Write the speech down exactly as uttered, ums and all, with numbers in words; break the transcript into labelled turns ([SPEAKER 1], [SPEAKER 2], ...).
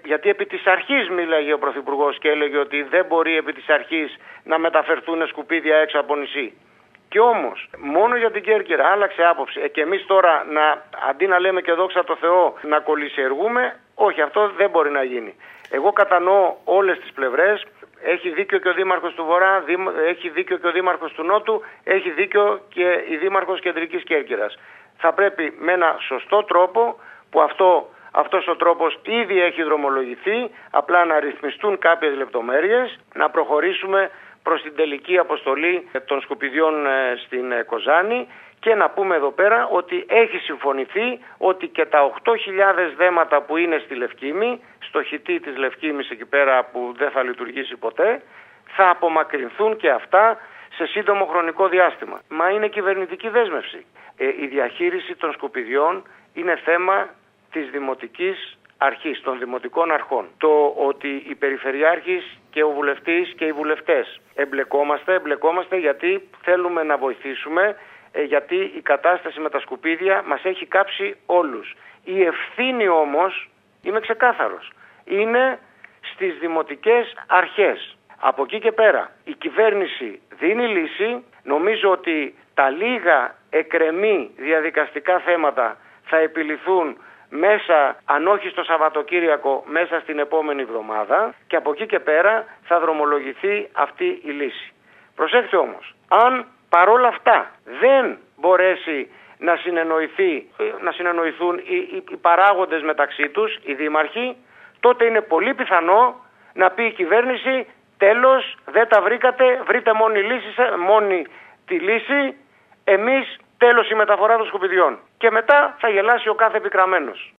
[SPEAKER 1] Γιατί επί της αρχής μίλαγε ο Πρωθυπουργός και έλεγε ότι δεν μπορεί επί της αρχής να μεταφερθούν σκουπίδια έξω από νησί. Και όμως, μόνο για την Κέρκυρα άλλαξε άποψη. Ε, και εμείς τώρα, να, αντί να λέμε και δόξα τω Θεώ, να κολυσιεργούμε, όχι, αυτό δεν μπορεί να γίνει. Εγώ κατανοώ όλες τις πλευρές. Έχει δίκιο και ο Δήμαρχος του Βορρά, έχει δίκιο και ο Δήμαρχος του Νότου, έχει δίκιο και η Δήμαρχος Κεντρικής Κέρκυρας. Θα πρέπει με ένα σωστό τρόπο, που αυτό, αυτός ο τρόπος ήδη έχει δρομολογηθεί, απλά να ρυθμιστούν κάποιες λεπτομέρειες, να προχωρήσουμε προς την τελική αποστολή των σκουπιδιών στην Κοζάνη και να πούμε εδώ πέρα ότι έχει συμφωνηθεί ότι και τα οκτώ χιλιάδες δέματα που είναι στη Λευκήμη, στο χυτί της Λευκήμης εκεί πέρα που δεν θα λειτουργήσει ποτέ, θα απομακρυνθούν και αυτά σε σύντομο χρονικό διάστημα. Μα είναι κυβερνητική δέσμευση. Ε, η διαχείριση των σκουπιδιών είναι θέμα της δημοτικής αρχής, των δημοτικών αρχών. Το ότι οι περιφερειάρχης και ο βουλευτής και οι βουλευτές εμπλεκόμαστε, εμπλεκόμαστε γιατί θέλουμε να βοηθήσουμε, γιατί η κατάσταση με τα σκουπίδια μας έχει κάψει όλους. Η ευθύνη όμως, είμαι ξεκάθαρος, είναι στις δημοτικές αρχές. Από εκεί και πέρα η κυβέρνηση δίνει λύση. Νομίζω ότι τα λίγα εκρεμή διαδικαστικά θέματα θα επιληθούν μέσα, αν όχι στο Σαββατοκύριακο, μέσα στην επόμενη εβδομάδα και από εκεί και πέρα θα δρομολογηθεί αυτή η λύση. Προσέξτε όμως, αν παρόλα αυτά δεν μπορέσει να, συνεννοηθεί, να συνεννοηθούν οι, οι, οι παράγοντες μεταξύ τους, οι δήμαρχοι, τότε είναι πολύ πιθανό να πει η κυβέρνηση τέλος, δεν τα βρήκατε, βρείτε μόνη, λύση, μόνη τη λύση, εμείς τέλος η μεταφορά των σκουπιδιών. Και μετά θα γελάσει ο κάθε επικραμμένος.